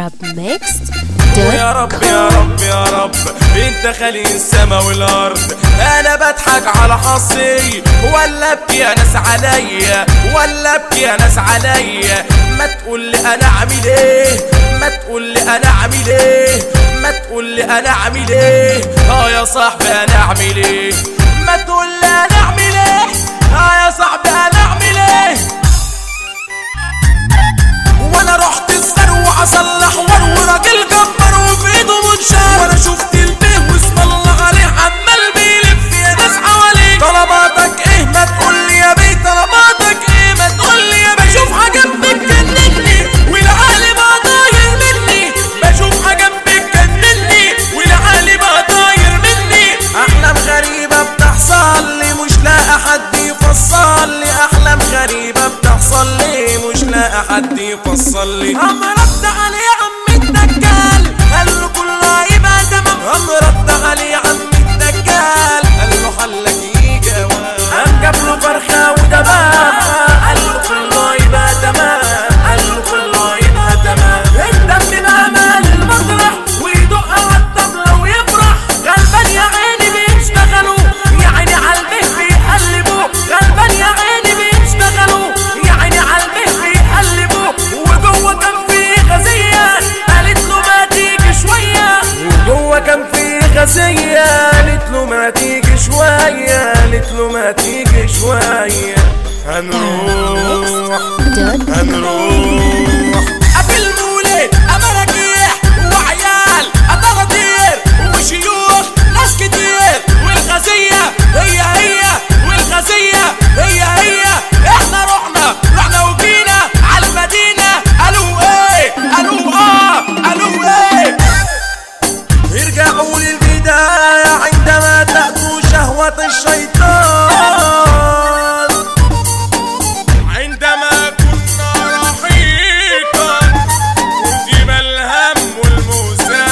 ويا رب يا رب يا رب انت خالق السما والارض. انا بضحك على حظي ولا ابكي يا ناس عليا، ولا ابكي يا ناس عليا. ما تقول لي انا اعمل ايه، ما تقول لي انا اعمل ايه، ما تقول لي انا اعمل ايه. يا صاحبي انا اعمل ايه، ما تقول لي انا اعمل ايه. يا صاحبي انا اعمل ايه. وانا رحت الثروة اصلح وراجل جبار وفي ايده منشار، وانا شفت البيه واسم الله عليه عمال بيلف يا ناس حواليه. طلباتك ايه ما تقول لي يا بيه، طلباتك ايه ما تقول لي يا بيه. بشوف حاجه بتجنني والعقل بقى طاير مني، بشوف حاجه بتجنني والعقل بقى طاير مني. احلام غريبه بتحصل لي مش لاقي حد يفصل لي، احلام غريبه بتحصل لي مش لاقي حد يفصل لي. اما رد عليه عم الدجال قال له كله هيبقى تمام، اما رد عليه عم الدجال قال له حلك يجي اوام. قام جاب له فرخه ودبابه قال له كله هيبقى تمام، قال له كله هيبقى تمام. الدم بقى مال المطرح ويدق على الطبله ويفرح. غلبان يا عيني بيشتغلوا يا عيني على البيه بيقلبوا، غلبان يا عيني بيشتغلوا يا عيني على البيه بيقلبوا. وجوه كان في غزيه قالت له ما تيجي شويه، وجوه كان في غزيه قالت له ما تيجي شويه، قالت له ما تيجي شويه. هنروح قبل مولد امراجيح وعيال اطراطير وشيوخ ناس كتير، والغزيه هي هي والغزيه هي هي. احنا رحنا وجينا على المدينه قالوا ايه، قالوا قالوا ايه. ارجعوا للبدايه عندما تأتوا شهوه الشيطان، عندما كنا رحيقا كتب الهم والموسى.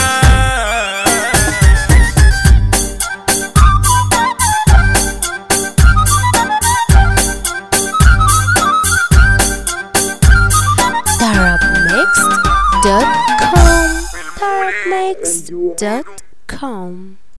Tarabmixed.com